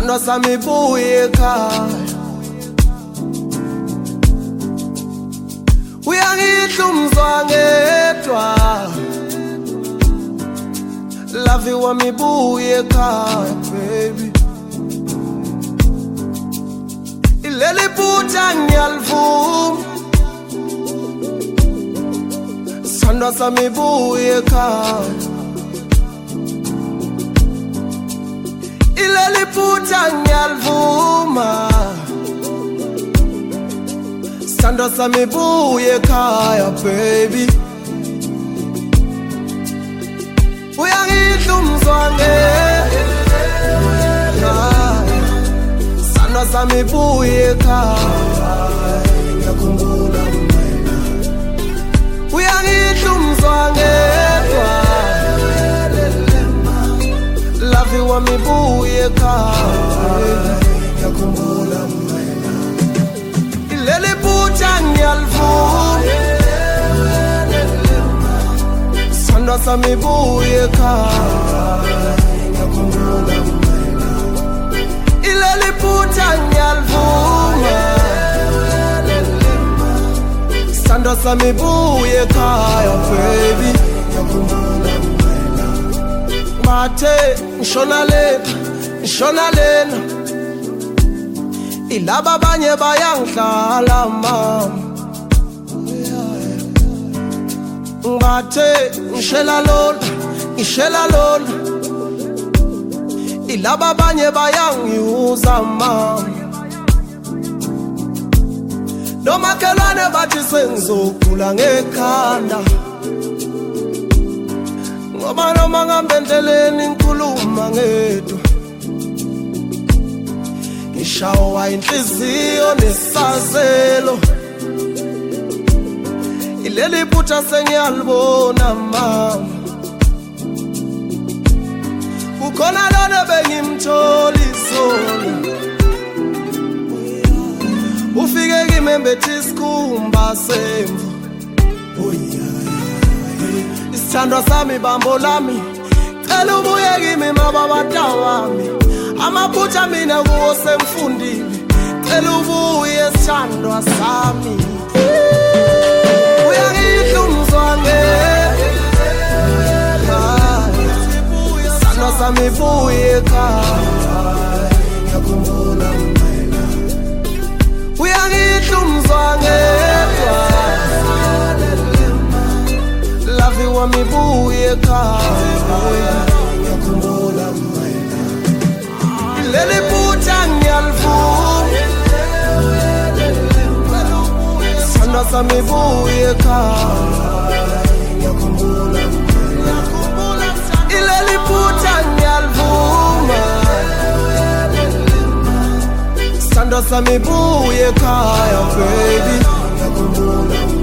sandwa sami buye ekhaya uyangidlumzwa ngedwa love wami buye ekhaya baby ileli phutha ngiyalivuma sandwa sami buye ekhaya ileli phutha ngiyalivuma sandwa sami buye ekhaya baby uyangidlumzwa sandwa sami buye ekhaya ngiyakhumbula uyangidlumzwa ngedwa love wami buye ekhaya ngiyakhumbula ileli phutha ngiyalivuma sandwa sami buye ekhaya ngiyakhumbula ileli phutha ngiyalivuma sandwa sami buye ekhaya baby ngiyakhumbula mathe ngishona lena ilaba abanye bayangidlala mama ngibathe ngishela lona ilaba abanye bayangiuza mama nomakhelwane bathi sengizogula ngekhanda ngoba noma ngihambe endleleni ngikhuluma ngedwa ngishawa inhliziyo nesazelo ileli phutha sengiyalibona mama kukhona lona bengimthola izolo ufike kimembethi isikhumba semvu isithandwa sami bambo lami cela ubuye kimi mababata wami amaphutha mina kuwo semfundile cela ubuye sithandwa sami uyangidlumzwa sandwa sami buye ekhaya ngiyakhumbula uyangidlumzwa ngedwa love wami buye ekhaya ngiyakhumbula leli phutha ngiyalivuma sandwa sami buye ekhaya ngiyakhumbula ileli phutha ngiyalivuma sandwa sami buye ekhaya baby ngiyakhumbula